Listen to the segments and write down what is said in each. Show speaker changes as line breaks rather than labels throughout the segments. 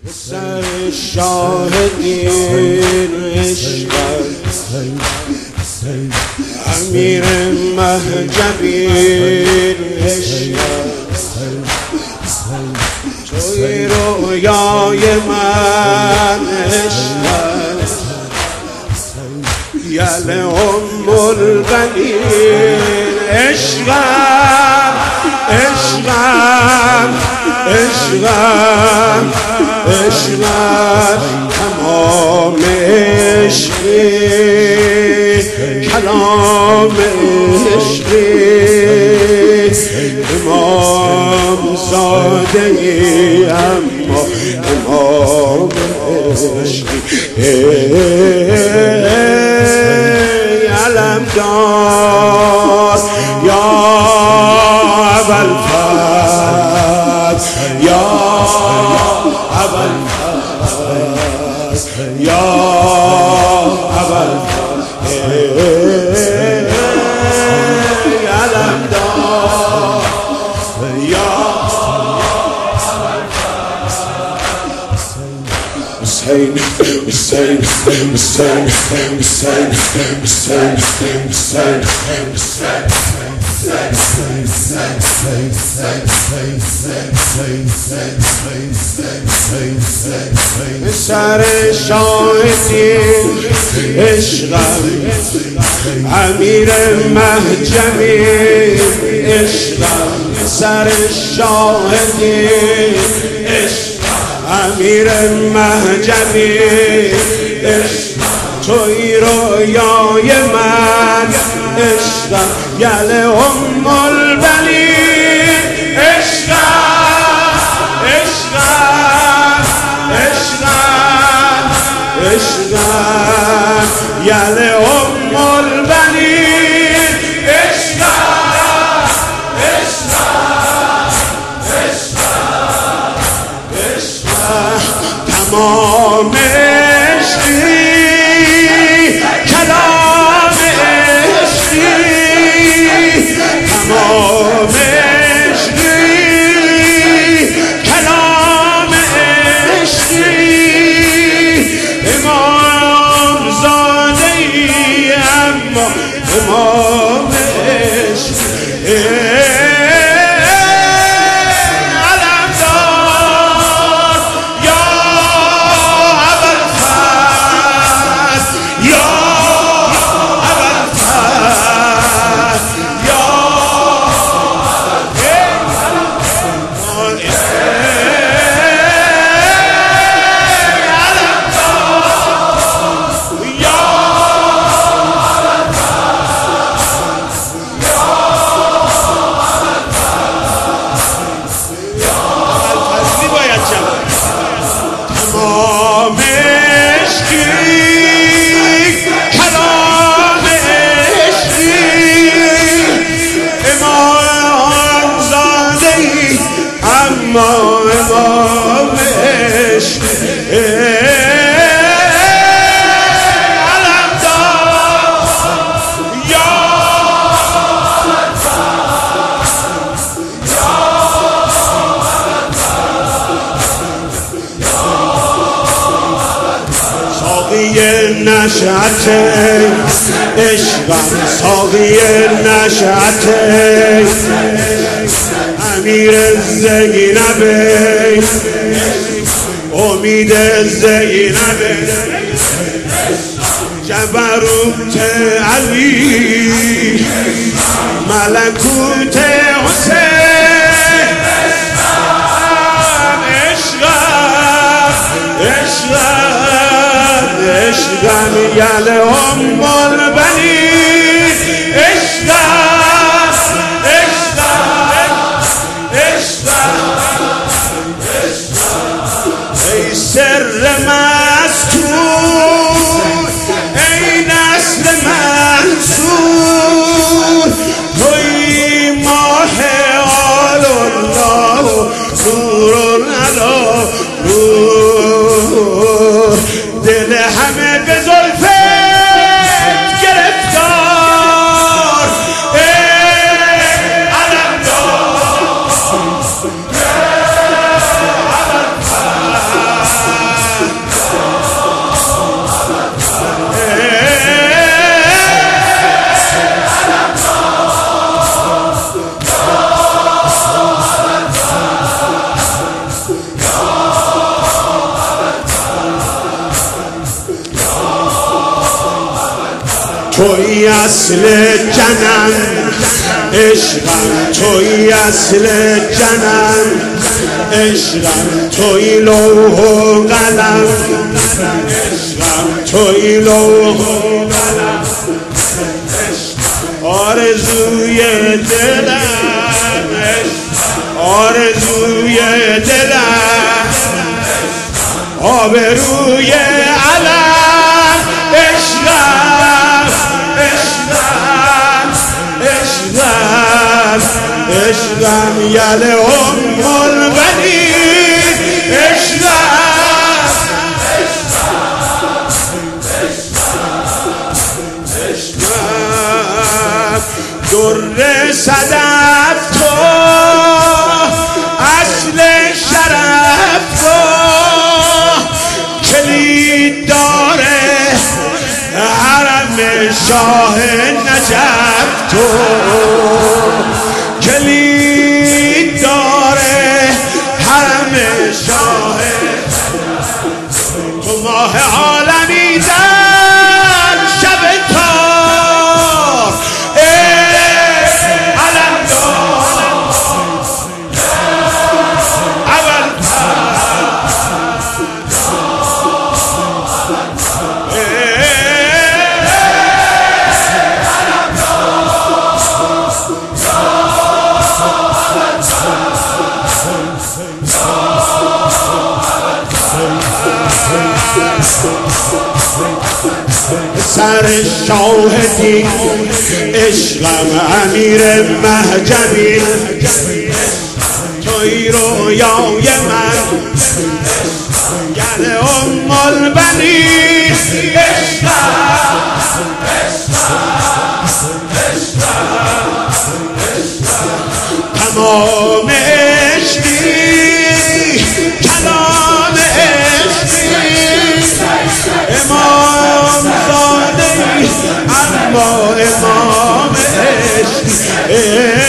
سر شاهدین عشقت امیر مهجبین عشقت توی رویای من عشقت یل ام البنین عشقم عشقم عشقم عشقم تمام عشقی کلام عشقی امام زاده ای اما امام عشقی علمدار یا ابوالفضل یا ابوالفضل یا ابوالفضل علمدار یا حسین حسین حسین حسین حسین حسین سر شاهدین عشقم امیر مهجبین عشقم سر شاهدین عشقم امیر مهجبین عشقم توی رویای من عشقم یل ام البنین عشقم عشقم عشقم عشقم یل ام البنین عشقم عشقم عشقم عشقم تمام عشقی کلام عشقی تمام عشقی کلام عشقی امام زاده ای اما امام عشقی امام عشق علمدار یا ساقی نشأت عشقم ساقی نشأت امیر زینب امید زینب جبروت علی ملکوت حسین عشقم عشقم عشقم یل ام البنین عشقم ای سر مستور ای نسل منصور توی ماه آل الله نور علی نور دل همه به زلفت گرفتار علمدار توی اصل جنم، عشقم توی اصل جنم، عشقم توی لوح و قلم، عشقم توی لوح و قلم، آرزوی دلم، آرزوی دلم، آبروی علم، عشقم عشقم عشقم عشقم یل البنین، عشقم عشقم در صدف تو، اصل شرف تو، کلید داره حرم شاه نجف تو، کلید داره حرم شاه، تو ماه عالمی در شب تار، علم دار اول سر شاهدی، عشقم امیر محجبی، توی رویای من گل البنین، عشقم تمام عشقی، کلام عشقی، امام زاده اما امام عشقی،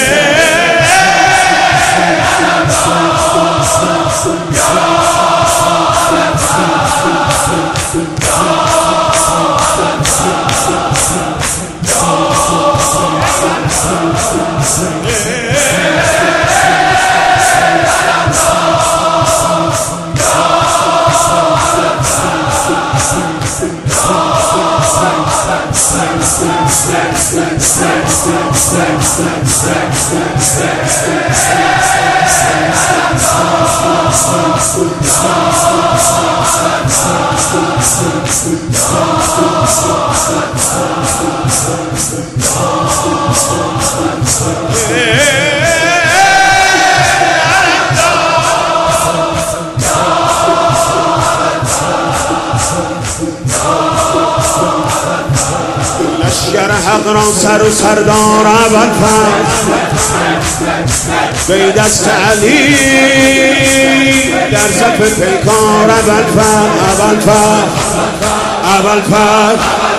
لشکر حق را سر و سردار ابوالفضل، به دست علی در صف پیکار ابوالفضل، ابوالفضل ابوالفضل